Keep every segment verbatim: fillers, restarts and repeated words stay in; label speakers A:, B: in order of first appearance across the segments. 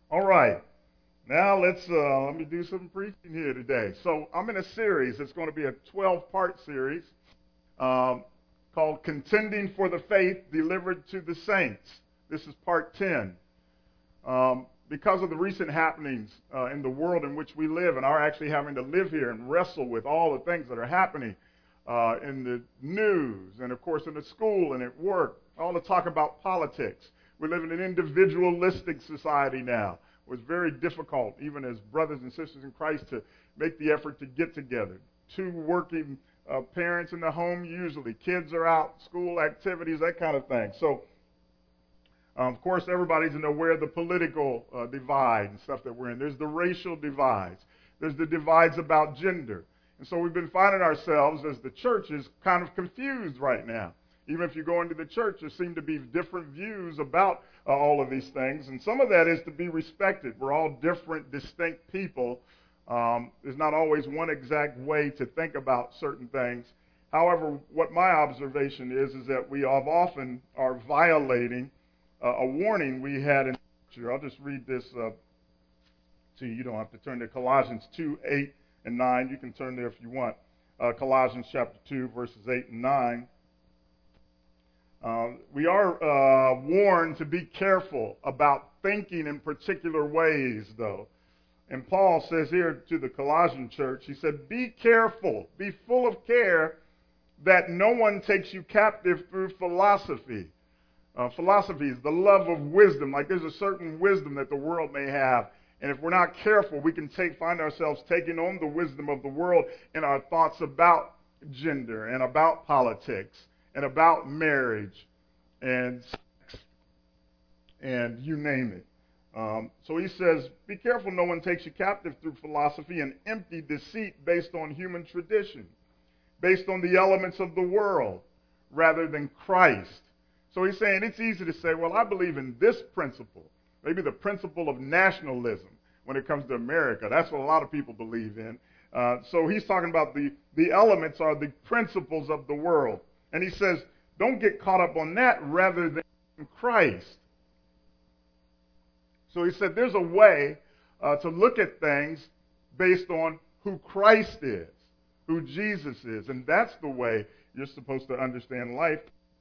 A: All right. Now let's uh, let me do some preaching here today. So I'm in a series. It's going to be a twelve-part series um, called "Contending for the Faith Delivered to the Saints." This is part ten. Um, because of the recent happenings uh, in the world in which we live, and are actually having to live here and wrestle with all the things that are happening uh, in the news, and of course in the school and at work, all the talk about politics. We live in an individualistic society now. It's very difficult, even as brothers and sisters in Christ, to make the effort to get together. Two working uh, parents in the home usually. Kids are out, school activities, that kind of thing. So, um, of course, everybody's aware of the political uh, divide and stuff that we're in. There's the racial divides. There's the divides about gender. And so we've been finding ourselves, as the church is kind of confused right now. Even if you go into the church, there seem to be different views about uh, all of these things. And some of that is to be respected. We're all different, distinct people. Um, there's not always one exact way to think about certain things. However, what my observation is, is that we have often are violating uh, a warning we had in Scripture. I'll just read this uh, to you. You don't have to turn to Colossians two, eight, and nine. You can turn there if you want. Uh, Colossians chapter two, verses eight and nine. Uh, we are uh, warned to be careful about thinking in particular ways, though. And Paul says here to the Colossian church, he said, be careful, be full of care that no one takes you captive through philosophy. Uh, philosophy is the love of wisdom. Like there's a certain wisdom that the world may have. And if we're not careful, we can take, find ourselves taking on the wisdom of the world in our thoughts about gender and about politics and about marriage and sex and you name it. Um, so he says, be careful no one takes you captive through philosophy and empty deceit based on human tradition, based on the elements of the world rather than Christ. So he's saying it's easy to say, well, I believe in this principle, maybe the principle of nationalism when it comes to America. That's what a lot of people believe in. Uh, so he's talking about the, the elements are the principles of the world. And he says, don't get caught up on that rather than Christ. So he said there's a way uh, to look at things based on who Christ is, who Jesus is. And that's the way you're supposed to understand life.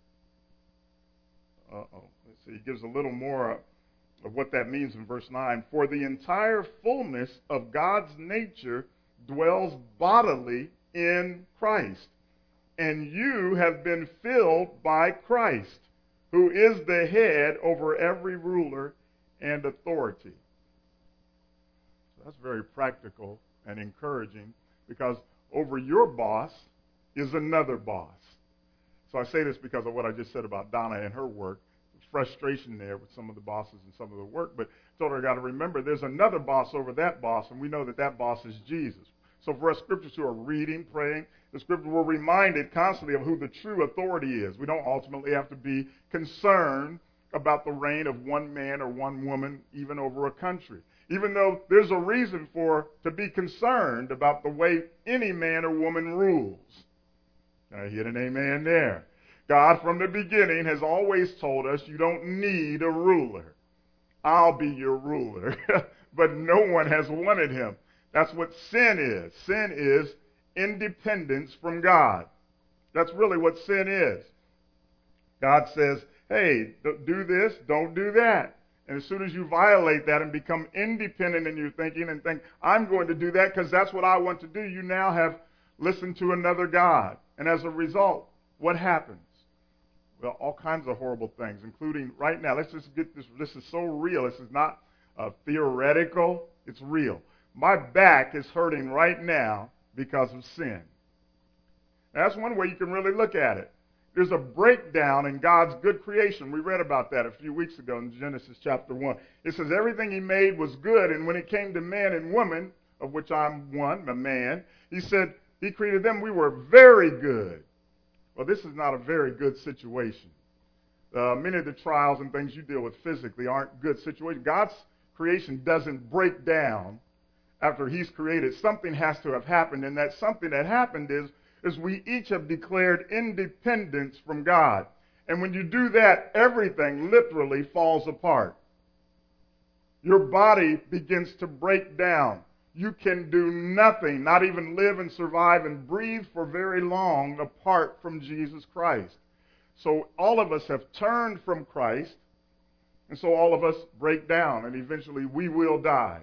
A: Uh-oh. Let's see. He gives a little more of what that means in verse nine. For the entire fullness of God's nature dwells bodily in Christ. And you have been filled by Christ, who is the head over every ruler and authority. So that's very practical and encouraging, because over your boss is another boss. So I say this because of what I just said about Donna and her work, frustration there with some of the bosses and some of the work. But I told her I got to remember there's another boss over that boss, and we know that that boss is Jesus. So for us scriptures who are reading, praying, the scripture we're reminded constantly of who the true authority is. We don't ultimately have to be concerned about the reign of one man or one woman, even over a country. Even though there's a reason for to be concerned about the way any man or woman rules. I hear an amen there. God from the beginning has always told us you don't need a ruler. I'll be your ruler. But no one has wanted him. That's what sin is. Sin is independence from God. That's really what sin is. God says, hey, do this, don't do that. And as soon as you violate that and become independent in your thinking and think, I'm going to do that because that's what I want to do, you now have listened to another God. And as a result, what happens? Well, all kinds of horrible things, including right now. Let's just get this. This is so real. This is not uh, theoretical. It's real. My back is hurting right now because of sin. That's one way you can really look at it. There's a breakdown in God's good creation. We read about that a few weeks ago in Genesis chapter one. It says everything he made was good, and when it came to man and woman, of which I'm one, a man, he said he created them, we were very good. Well, this is not a very good situation. Uh, many of the trials and things you deal with physically aren't good situations. God's creation doesn't break down after he's created. Something has to have happened, and that something that happened is, is we each have declared independence from God. And when you do that, everything literally falls apart. Your body begins to break down. You can do nothing, not even live and survive and breathe for very long apart from Jesus Christ. So all of us have turned from Christ, and so all of us break down, and eventually we will die.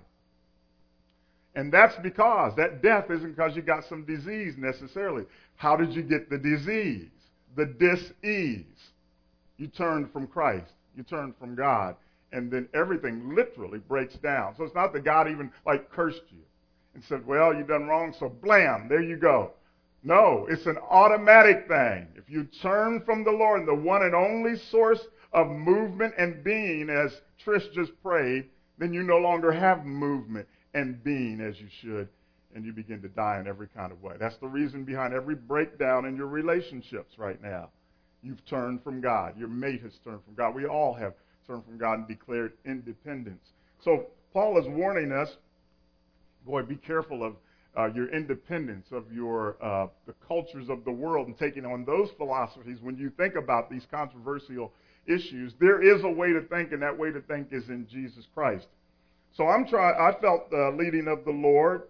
A: And that's because that death isn't because you got some disease necessarily. How did you get the disease? The dis-ease. You turned from Christ. You turned from God. And then everything literally breaks down. So it's not that God even like cursed you and said, well, you've done wrong, so blam, there you go. No, it's an automatic thing. If you turn from the Lord, the one and only source of movement and being, as Trish just prayed, then you no longer have movement and being as you should, and you begin to die in every kind of way. That's the reason behind every breakdown in your relationships right now. You've turned from God. Your mate has turned from God. We all have turned from God and declared independence. So Paul is warning us, boy, be careful of uh, your independence, of your uh, the cultures of the world, and taking on those philosophies. When you think about these controversial issues, there is a way to think, and that way to think is in Jesus Christ. So I'm trying. I felt the leading of the Lord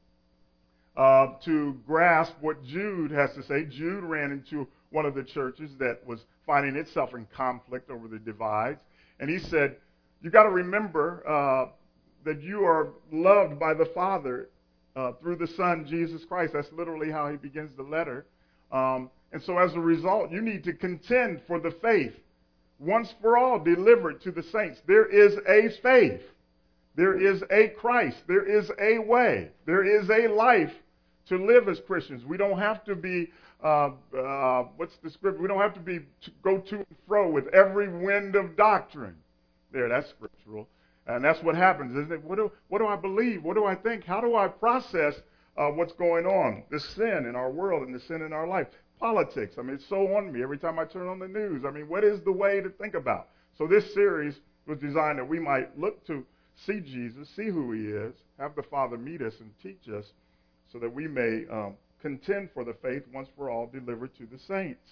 A: uh, to grasp what Jude has to say. Jude ran into one of the churches that was finding itself in conflict over the divides. And he said, you got to remember uh, that you are loved by the Father uh, through the Son, Jesus Christ. That's literally how he begins the letter. Um, and so as a result, you need to contend for the faith once for all delivered to the saints. There is a faith. There is a Christ. There is a way. There is a life to live as Christians. We don't have to be Uh, uh, what's the script? We don't have to be to go to and fro with every wind of doctrine. There, that's scriptural, and that's what happens, isn't it? What do what do I believe? What do I think? How do I process uh, what's going on? The sin in our world and the sin in our life. Politics. I mean, it's so on me every time I turn on the news. I mean, what is the way to think about? So this series was designed that we might look to see Jesus, see who he is, have the Father meet us and teach us, so that we may Um, contend for the faith once for all delivered to the saints.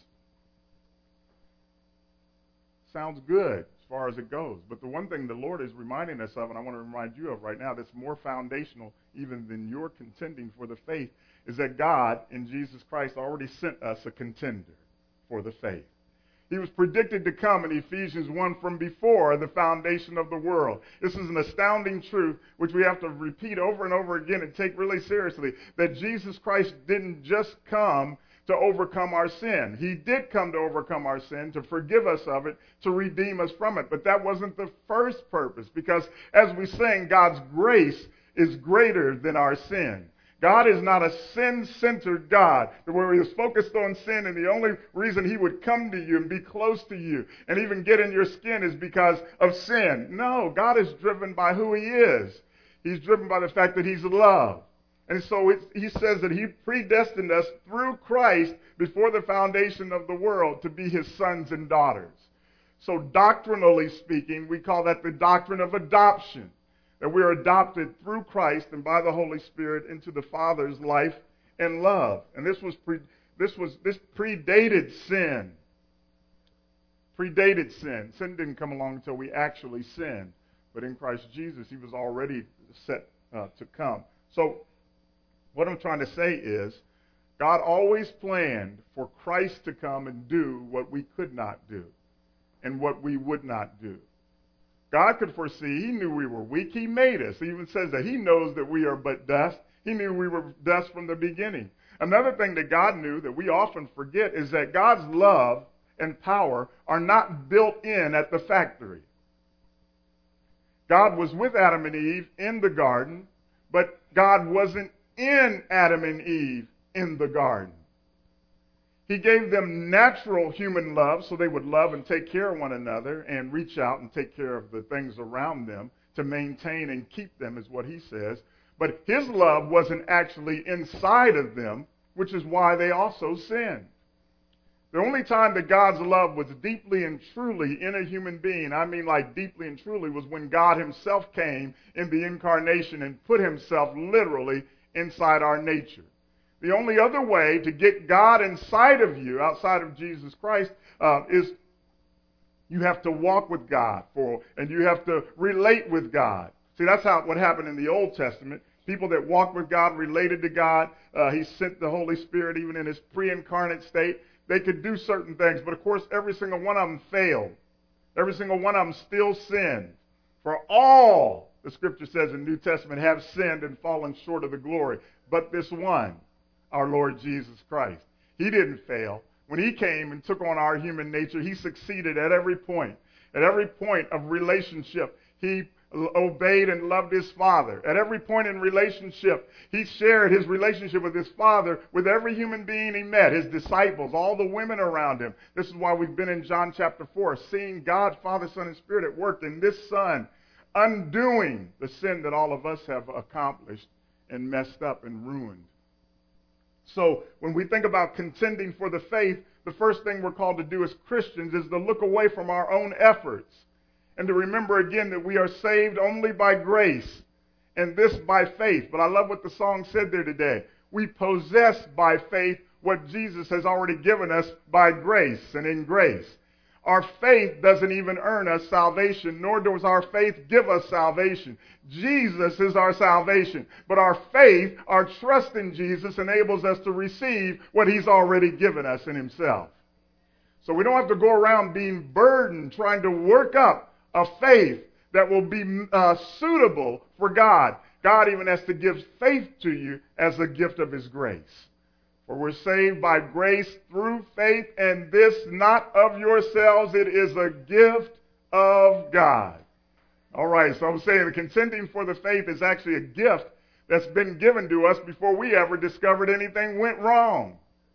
A: Sounds good as far as it goes. But the one thing the Lord is reminding us of, and I want to remind you of right now, that's more foundational even than your contending for the faith, is that God in Jesus Christ already sent us a contender for the faith. He was predicted to come in Ephesians one from before the foundation of the world. This is an astounding truth which we have to repeat over and over again and take really seriously, that Jesus Christ didn't just come to overcome our sin. He did come to overcome our sin, to forgive us of it, to redeem us from it. But that wasn't the first purpose, because as we sing, God's grace is greater than our sin. God is not a sin-centered God, where he is focused on sin, and the only reason he would come to you and be close to you and even get in your skin is because of sin. No, God is driven by who he is. He's driven by the fact that he's love. And so it, he says that he predestined us through Christ before the foundation of the world to be his sons and daughters. So doctrinally speaking, we call that the doctrine of adoption. That we are adopted through Christ and by the Holy Spirit into the Father's life and love. And this was pre, this was this predated sin. Predated sin. Sin didn't come along until we actually sinned. But in Christ Jesus, he was already set uh, to come. So what I'm trying to say is, God always planned for Christ to come and do what we could not do and what we would not do. God could foresee. He knew we were weak. He made us. He even says that he knows that we are but dust. He knew we were dust from the beginning. Another thing that God knew that we often forget is that God's love and power are not built in at the factory. God was with Adam and Eve in the garden, but God wasn't in Adam and Eve in the garden. He gave them natural human love so they would love and take care of one another and reach out and take care of the things around them to maintain and keep them, is what he says. But his love wasn't actually inside of them, which is why they also sinned. The only time that God's love was deeply and truly in a human being, I mean like deeply and truly, was when God himself came in the incarnation and put himself literally inside our nature. The only other way to get God inside of you, outside of Jesus Christ, uh, is You have to walk with God for, and you have to relate with God. See, that's how what happened in the Old Testament. People that walked with God, related to God. Uh, he sent the Holy Spirit even in his pre-incarnate state. They could do certain things, but of course, every single one of them failed. Every single one of them still sinned. For all, the Scripture says in the New Testament, have sinned and fallen short of the glory. But this one, our Lord Jesus Christ, he didn't fail. When he came and took on our human nature, he succeeded at every point. At every point of relationship, he obeyed and loved his Father. At every point in relationship, he shared his relationship with his Father with every human being he met, his disciples, all the women around him. This is why we've been in John chapter four, seeing God, Father, Son, and Spirit at work in this Son, undoing the sin that all of us have accomplished and messed up and ruined. So when we think about contending for the faith, the first thing we're called to do as Christians is to look away from our own efforts and to remember again that we are saved only by grace, and this by faith. But I love what the song said there today. We possess by faith what Jesus has already given us by grace and in grace. Our faith doesn't even earn us salvation, nor does our faith give us salvation. Jesus is our salvation. But our faith, our trust in Jesus, enables us to receive what he's already given us in himself. So we don't have to go around being burdened, trying to work up a faith that will be uh, suitable for God. God even has to give faith to you as a gift of his grace. For we're saved by grace through faith, and this not of yourselves, it is a gift of God. All right, so I'm saying the contending for the faith is actually a gift that's been given to us before we ever discovered anything went wrong.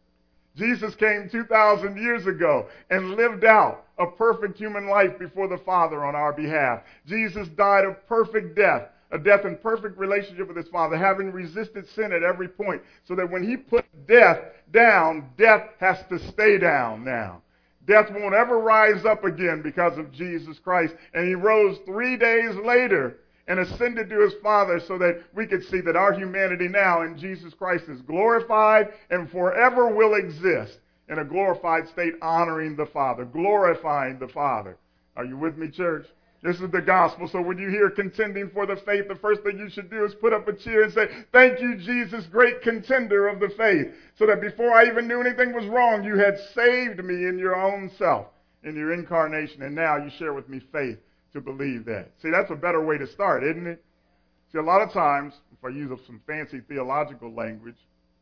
A: Jesus came two thousand years ago and lived out a perfect human life before the Father on our behalf. Jesus died a perfect death, a death in perfect relationship with his Father, having resisted sin at every point, so that when he put death down, death has to stay down now. Death won't ever rise up again because of Jesus Christ. And he rose three days later and ascended to his Father so that we could see that our humanity now in Jesus Christ is glorified and forever will exist in a glorified state, honoring the Father, glorifying the Father. Are you with me, church? This is the gospel. So when you hear contending for the faith, the first thing you should do is put up a cheer and say, thank you, Jesus, great contender of the faith, so that before I even knew anything was wrong, you had saved me in your own self, in your incarnation, and now you share with me faith to believe that. See, that's a better way to start, isn't it? See, a lot of times, if I use some fancy theological language,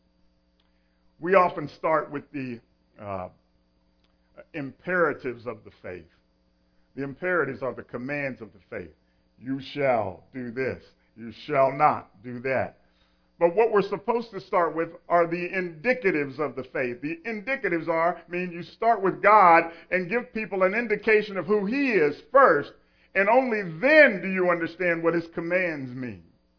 A: we often start with the uh, imperatives of the faith. The imperatives are the commands of the faith. You shall do this. You shall not do that. But what we're supposed to start with are the indicatives of the faith. The indicatives are, mean you start with God and give people an indication of who he is first, and only then do you understand what his commands mean.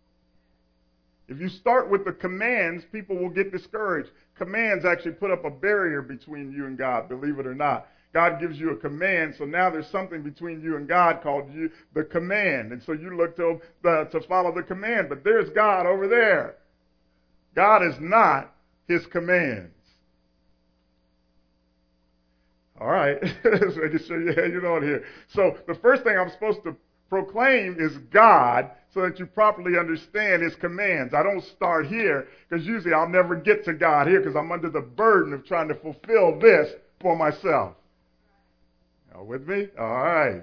A: If you start with the commands, people will get discouraged. Commands actually put up a barrier between you and God, believe it or not. God gives you a command, so now there's something between you and God called you the command. And so you look to, uh, to follow the command, but there's God over there. God is not his commands. All right, so I can show you how you know it here. So the first thing I'm supposed to proclaim is God, so that you properly understand his commands. I don't start here, because usually I'll never get to God here, because I'm under the burden of trying to fulfill this for myself. Y'all with me? All right.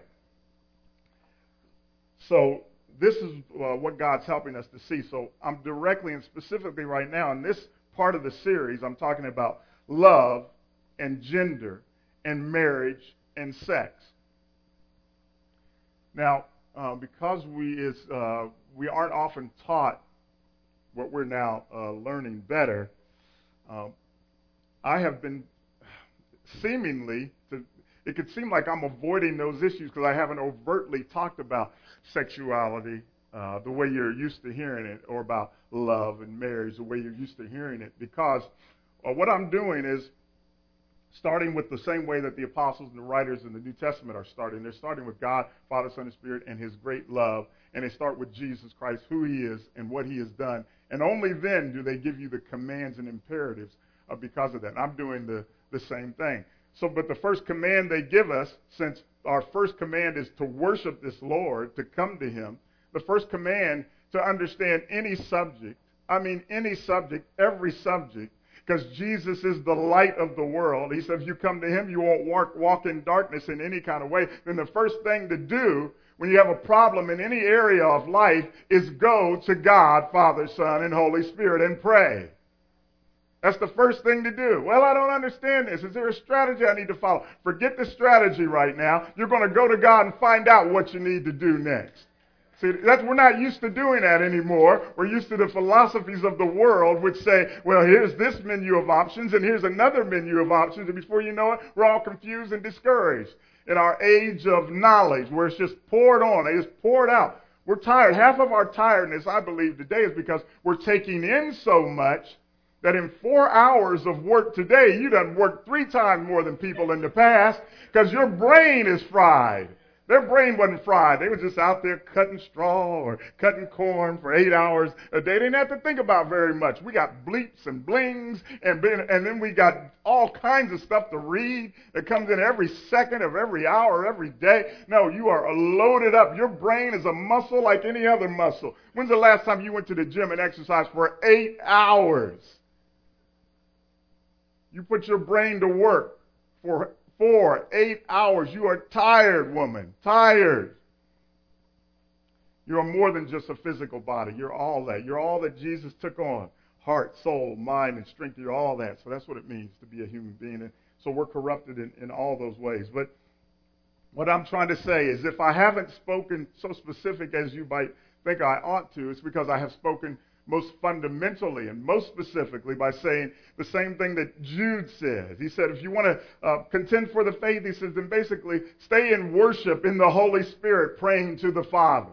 A: So this is uh, what God's helping us to see. So I'm directly and specifically right now in this part of the series, I'm talking about love and gender and marriage and sex. Now, uh, because we is uh, we aren't often taught what we're now uh, learning better, uh, I have been seemingly to. It could seem like I'm avoiding those issues because I haven't overtly talked about sexuality uh, the way you're used to hearing it, or about love and marriage the way you're used to hearing it. Because uh, what I'm doing is starting with the same way that the apostles and the writers in the New Testament are starting. They're starting with God, Father, Son, and Spirit, and his great love. And they start with Jesus Christ, who he is and what he has done. And only then do they give you the commands and imperatives uh, because of that. And I'm doing the, the same thing. So, but the first command they give us, since our first command is to worship this Lord, to come to him. The first command to understand any subject, I mean any subject, every subject, because Jesus is the light of the world. He said if you come to him, you won't walk, walk in darkness in any kind of way. Then the first thing to do when you have a problem in any area of life is go to God, Father, Son, and Holy Spirit and pray. That's the first thing to do. Well, I don't understand this. Is there a strategy I need to follow? Forget the strategy right now. You're going to go to God and find out what you need to do next. See, that's, we're not used to doing that anymore. We're used to the philosophies of the world which say, well, here's this menu of options and here's another menu of options. And before you know it, we're all confused and discouraged. In our age of knowledge, where it's just poured on, it's poured out. We're tired. Half of our tiredness, I believe, today is because we're taking in so much that in four hours of work today, you done worked three times more than people in the past because your brain is fried. Their brain wasn't fried. They were just out there cutting straw or cutting corn for eight hours a day. They didn't have to think about very much. We got bleeps and blings, and, and then we got all kinds of stuff to read that comes in every second of every hour, every day. No, you are loaded up. Your brain is a muscle like any other muscle. When's the last time you went to the gym and exercised for eight hours? You put your brain to work for Four, eight hours. You are tired, woman. Tired. You're more than just a physical body. You're all that. You're all that Jesus took on. Heart, soul, mind, and strength. You're all that. So that's what it means to be a human being. And so we're corrupted in, in all those ways. But what I'm trying to say is if I haven't spoken so specific as you might think I ought to, it's because I have spoken most fundamentally and most specifically by saying the same thing that Jude says. He said, if you want to uh, contend for the faith, he says, then basically stay in worship in the Holy Spirit, praying to the Father.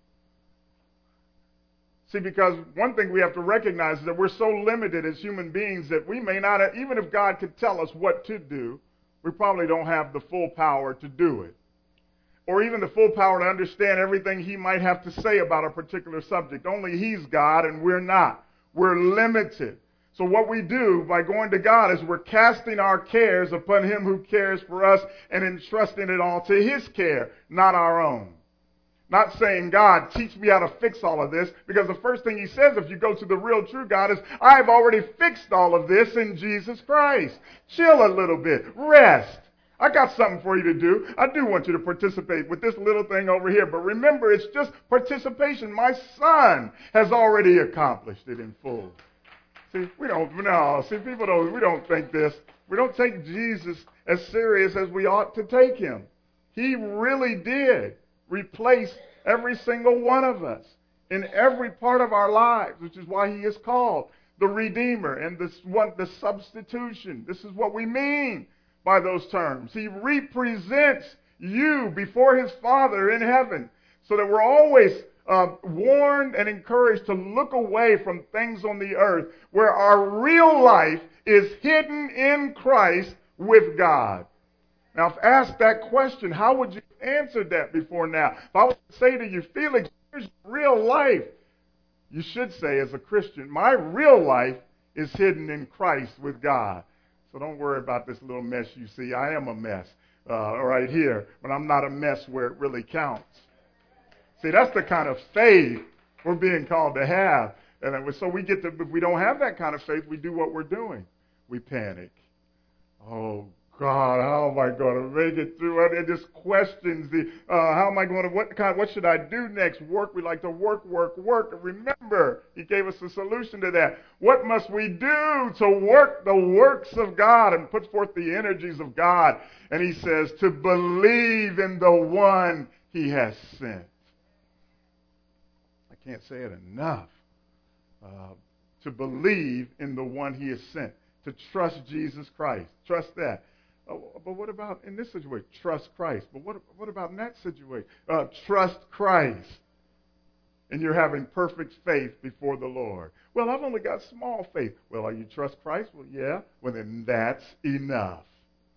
A: See, because one thing we have to recognize is that we're so limited as human beings that we may not, have, even if God could tell us what to do, we probably don't have the full power to do it. Or even the full power to understand everything he might have to say about a particular subject. Only he's God and we're not. We're limited. So what we do by going to God is we're casting our cares upon him who cares for us and entrusting it all to his care, not our own. Not saying, God, teach me how to fix all of this, because the first thing he says if you go to the real true God is, I've already fixed all of this in Jesus Christ. Chill a little bit. Rest. I got something for you to do. I do want you to participate with this little thing over here. But remember, it's just participation. My son has already accomplished it in full. See, we don't, no, see, people don't, we don't think this. We don't take Jesus as serious as we ought to take him. He really did replace every single one of us in every part of our lives, which is why he is called the Redeemer and this one, the substitution. This is what we mean by those terms. He represents you before his Father in heaven, so that we're always uh, warned and encouraged to look away from things on the earth where our real life is hidden in Christ with God. Now, if asked that question, how would you answer that before now? If I was to say to you, Felix, here's real life, you should say as a Christian, my real life is hidden in Christ with God. So don't worry about this little mess you see. I am a mess uh, right here, but I'm not a mess where it really counts. See, that's the kind of faith we're being called to have. And so we get to, if we don't have that kind of faith, we do what we're doing. We panic. Oh, God, how am I going to make it through? And it just questions the, uh, how am I going to, what kind, what should I do next? Work, we like to work, work, work. And remember, he gave us a solution to that. What must we do to work the works of God and put forth the energies of God? And he says, to believe in the one he has sent. I can't say it enough. Uh, to believe in the one he has sent. To trust Jesus Christ. Trust that. Oh, but what about in this situation? Trust Christ. But what, what about in that situation? Uh, trust Christ. And you're having perfect faith before the Lord. Well, I've only got small faith. Well, are you trust Christ? Well, yeah. Well, then that's enough.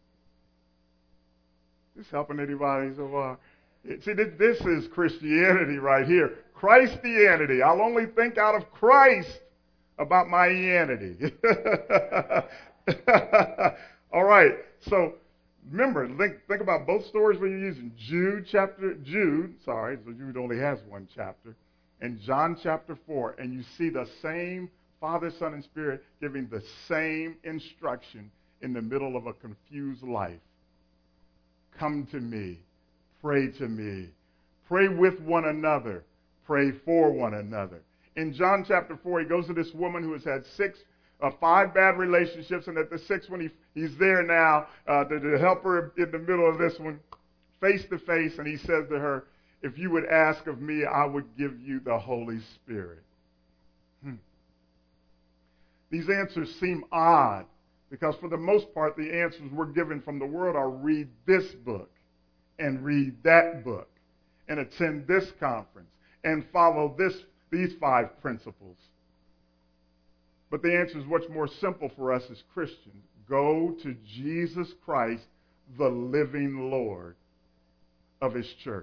A: This helping anybody so far? See, this, this is Christianity right here. Christianity. I'll only think out of Christ about my yanity. All right. So remember, think, think about both stories when you're using Jude chapter, Jude, sorry, so Jude only has one chapter, and John chapter four, and you see the same Father, Son, and Spirit giving the same instruction in the middle of a confused life. Come to me, pray to me, pray with one another, pray for one another. In John chapter four, he goes to this woman who has had six, uh, five bad relationships, and at the sixth one, he, he's there now uh, to, to help her in the middle of this one, face to face, and he says to her, if you would ask of me, I would give you the Holy Spirit. Hmm. These answers seem odd, because for the most part, the answers we're given from the Word are read this book, and read that book, and attend this conference, and follow this these five principles. But the answer is much more simple for us as Christians. Go to Jesus Christ, the living Lord of his church.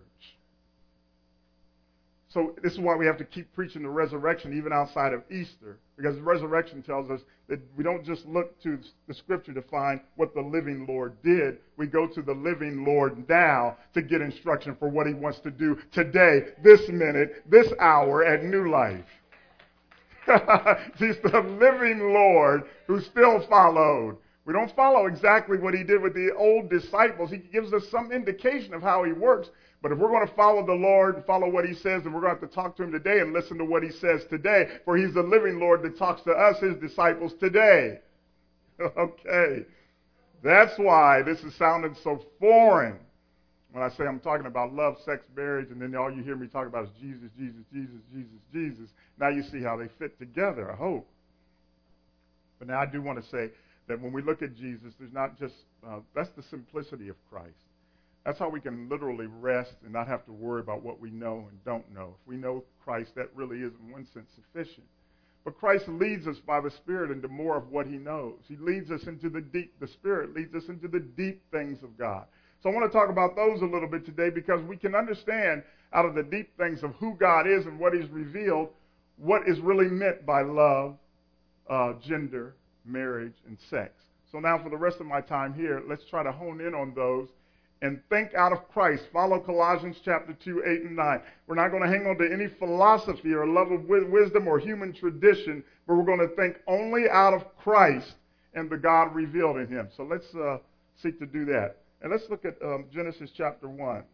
A: So this is why we have to keep preaching the resurrection even outside of Easter, because the resurrection tells us that we don't just look to the Scripture to find what the living Lord did. We go to the living Lord now to get instruction for what he wants to do today, this minute, this hour at New Life. He's the living Lord who still followed. We don't follow exactly what he did with the old disciples. He gives us some indication of how he works. But if we're going to follow the Lord and follow what he says, then we're going to have to talk to him today and listen to what he says today. For he's the living Lord that talks to us, his disciples, today. Okay. That's why this is sounding so foreign when I say I'm talking about love, sex, marriage, and then all you hear me talk about is Jesus, Jesus, Jesus, Jesus, Jesus. Now you see how they fit together, I hope. But now I do want to say that when we look at Jesus, there's not just, uh, that's the simplicity of Christ. That's how we can literally rest and not have to worry about what we know and don't know. If we know Christ, that really is, in one sense, sufficient. But Christ leads us by the Spirit into more of what he knows. He leads us into the deep, the Spirit leads us into the deep things of God. So I want to talk about those a little bit today, because we can understand out of the deep things of who God is and what he's revealed, what is really meant by love, uh, gender, marriage, and sex. So now for the rest of my time here, let's try to hone in on those and think out of Christ. Follow Colossians chapter two, eight, and nine. We're not going to hang on to any philosophy or love of wisdom or human tradition, but we're going to think only out of Christ and the God revealed in him. So let's uh, seek to do that. And let's look at um, Genesis chapter one.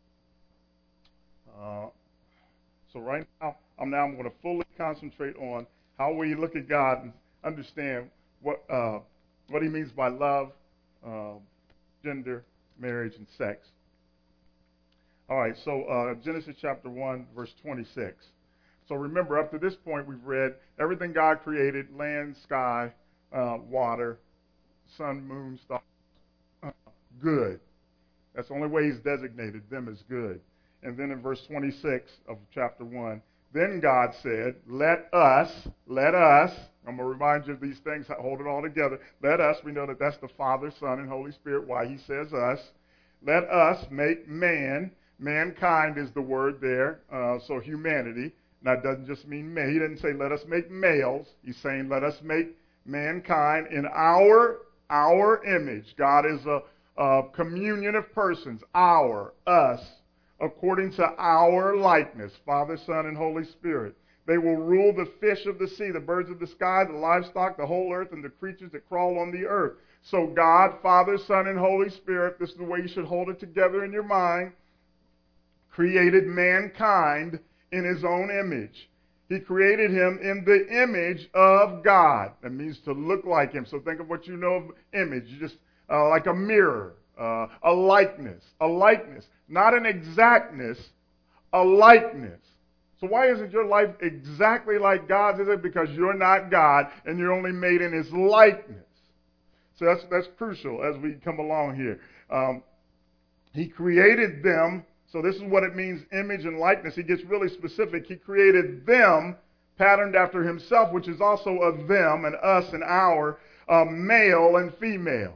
A: Uh, so right now, I'm now I'm going to fully concentrate on how we look at God and understand what uh, what he means by love, uh, gender, marriage, and sex. All right, so uh, Genesis chapter one, verse twenty-six. So remember, up to this point, we've read everything God created: land, sky, uh, water, sun, moon, stars. Uh, good. That's the only way he's designated them as good. And then in verse twenty-six of chapter one, then God said, let us, let us, I'm going to remind you of these things, hold it all together. Let us, we know that that's the Father, Son, and Holy Spirit, why he says us. Let us make man. Mankind is the word there, uh, so humanity. Now, it doesn't just mean male. He didn't say let us make males. He's saying let us make mankind in our, our image. God is a, a communion of persons, our, us, according to our likeness, Father, Son, and Holy Spirit. They will rule the fish of the sea, the birds of the sky, the livestock, the whole earth, and the creatures that crawl on the earth. So God, Father, Son, and Holy Spirit, this is the way you should hold it together in your mind, created mankind in his own image. He created him in the image of God. That means to look like him. So think of what you know of image. You just uh, like a mirror, uh, a likeness, a likeness. Not an exactness, a likeness. So why isn't your life exactly like God's? Is it because you're not God and you're only made in his likeness? So that's that's crucial as we come along here. Um, he created them. So this is what it means, image and likeness. He gets really specific. He created them patterned after himself, which is also a them and us and our, uh, male and female.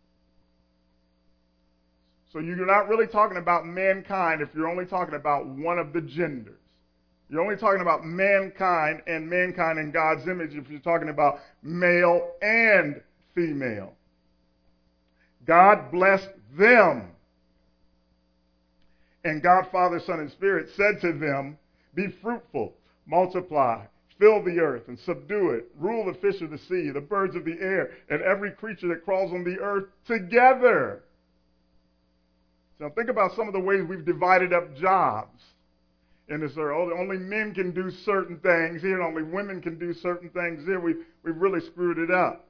A: So you're not really talking about mankind if you're only talking about one of the genders. You're only talking about mankind and mankind in God's image if you're talking about male and female. God blessed them. And God, Father, Son, and Spirit said to them, be fruitful, multiply, fill the earth, and subdue it. Rule the fish of the sea, the birds of the air, and every creature that crawls on the earth together. So think about some of the ways we've divided up jobs in this earth. Only men can do certain things here, and only women can do certain things here. We've, we've really screwed it up.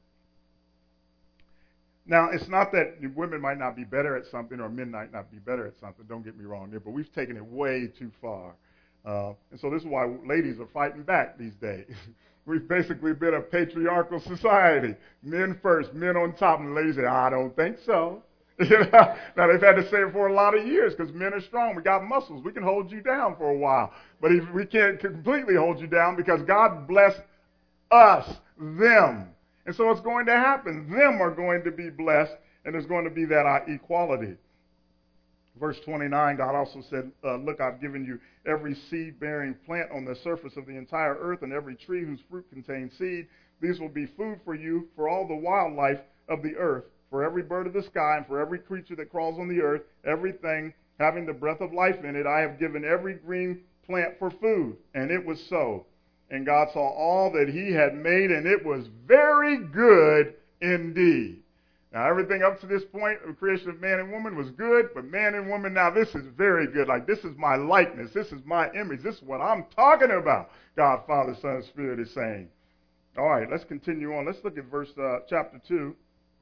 A: Now, it's not that women might not be better at something or men might not be better at something. Don't get me wrong there, but we've taken it way too far. Uh, and so this is why ladies are fighting back these days. We've basically been a patriarchal society. Men first, men on top, and the ladies say, I don't think so. You know? Now, they've had to say it for a lot of years because men are strong. We got muscles. We can hold you down for a while. But if we can't completely hold you down because God blessed us, them. And so it's going to happen. Them are going to be blessed, and there's going to be that uh, equality. Verse twenty-nine, God also said, uh, look, I've given you every seed-bearing plant on the surface of the entire earth and every tree whose fruit contains seed. These will be food for you, for all the wildlife of the earth, for every bird of the sky, and for every creature that crawls on the earth, everything having the breath of life in it. I have given every green plant for food. And it was so. And God saw all that he had made, and it was very good indeed. Now, everything up to this point of the creation of man and woman was good, but man and woman, now this is very good. Like, this is my likeness. This is my image. This is what I'm talking about, God, Father, Son, and Spirit is saying. All right, let's continue on. Let's look at verse uh, chapter two.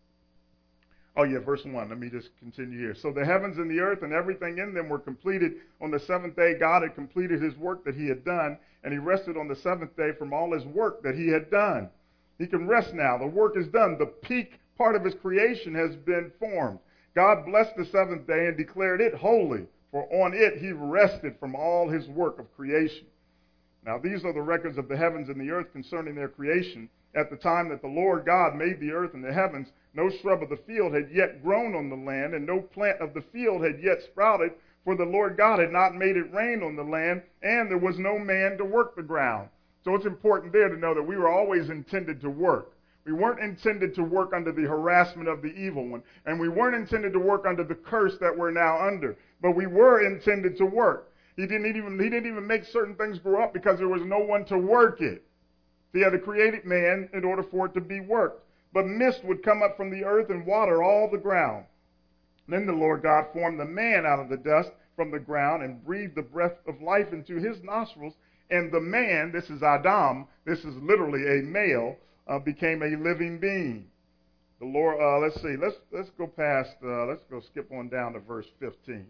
A: Oh, yeah, verse one. Let me just continue here. So the heavens and the earth and everything in them were completed on the seventh day. God had completed his work that he had done, and he rested on the seventh day from all his work that he had done. He can rest now. The work is done. The peak part of his creation has been formed. God blessed the seventh day and declared it holy, for on it he rested from all his work of creation. Now these are the records of the heavens and the earth concerning their creation. At the time that the Lord God made the earth and the heavens, no shrub of the field had yet grown on the land, and no plant of the field had yet sprouted, for the Lord God had not made it rain on the land, and there was no man to work the ground. So it's important there to know that we were always intended to work. We weren't intended to work under the harassment of the evil one, and we weren't intended to work under the curse that we're now under, but we were intended to work. He didn't even, he didn't even make certain things grow up because there was no one to work it. He had to create man in order for it to be worked. But mist would come up from the earth and water all the ground. Then the Lord God formed the man out of the dust from the ground and breathed the breath of life into his nostrils. And the man, this is Adam, this is literally a male, uh, became a living being. The Lord, uh, let's see, let's let's go past, uh, let's go skip on down to verse fifteen.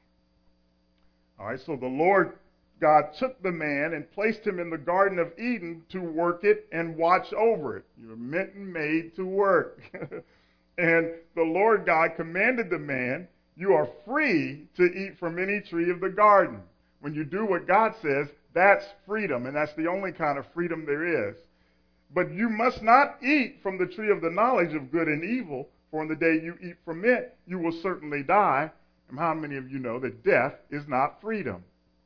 A: All right, so the Lord God took the man and placed him in the Garden of Eden to work it and watch over it. You were meant and made to work. And the Lord God commanded the man, you are free to eat from any tree of the garden. When you do what God says, that's freedom, and that's the only kind of freedom there is. But you must not eat from the tree of the knowledge of good and evil, for on the day you eat from it, you will certainly die. And how many of you know that death is not freedom?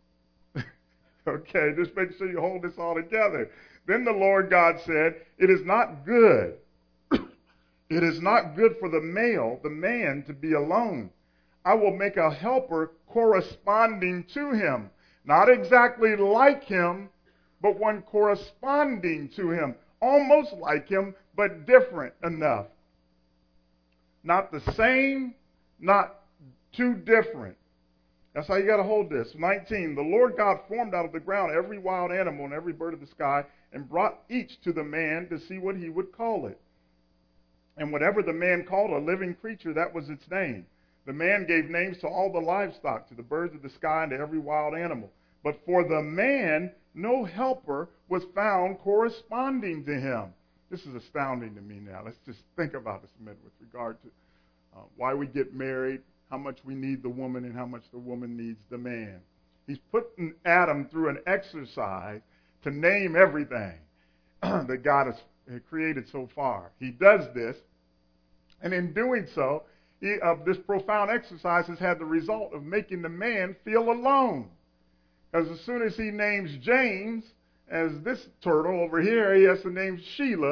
A: Okay, just make sure you hold this all together. Then the Lord God said, it is not good. It is not good for the male, the man, to be alone. I will make a helper corresponding to him. Not exactly like him, but one corresponding to him. Almost like him, but different enough. Not the same, not too different. That's how you got to hold this. nineteen, the Lord God formed out of the ground every wild animal and every bird of the sky and brought each to the man to see what he would call it. And whatever the man called a living creature, that was its name. The man gave names to all the livestock, to the birds of the sky, and to every wild animal. But for the man, no helper was found corresponding to him. This is astounding to me now. Let's just think about this a minute with regard to uh, why we get married, how much we need the woman, and how much the woman needs the man. He's putting Adam through an exercise to name everything that God has created so far. He does this, and in doing so, he, uh, this profound exercise has had the result of making the man feel alone. Because as soon as he names James, as this turtle over here, he has to name Sheila,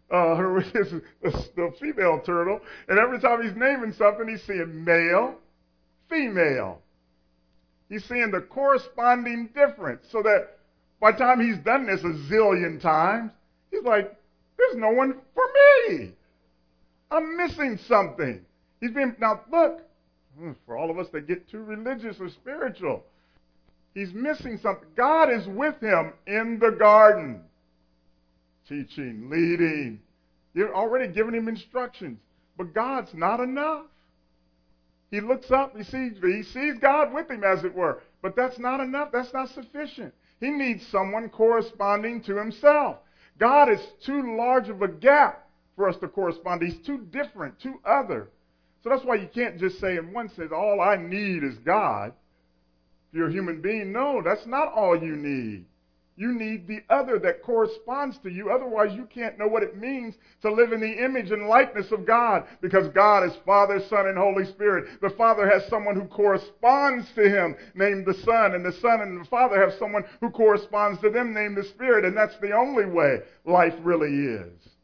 A: uh, her, his, the, the female turtle, and every time he's naming something, he's seeing male, female. He's seeing the corresponding difference, so that by the time he's done this a zillion times, he's like, there's no one for me. I'm missing something. He's been, now look, for all of us that get too religious or spiritual, he's missing something. God is with him in the garden, teaching, leading. You're already giving him instructions, but God's not enough. He looks up, he sees, he sees God with him, as it were, but that's not enough. That's not sufficient. He needs someone corresponding to himself. God is too large of a gap for us to correspond. He's too different, too other. So that's why you can't just say in one sense, all I need is God. If you're a human being, no, that's not all you need. You need the other that corresponds to you. Otherwise, you can't know what it means to live in the image and likeness of God, because God is Father, Son, and Holy Spirit. The Father has someone who corresponds to him, named the Son, and the Son and the Father have someone who corresponds to them, named the Spirit, and that's the only way life really is.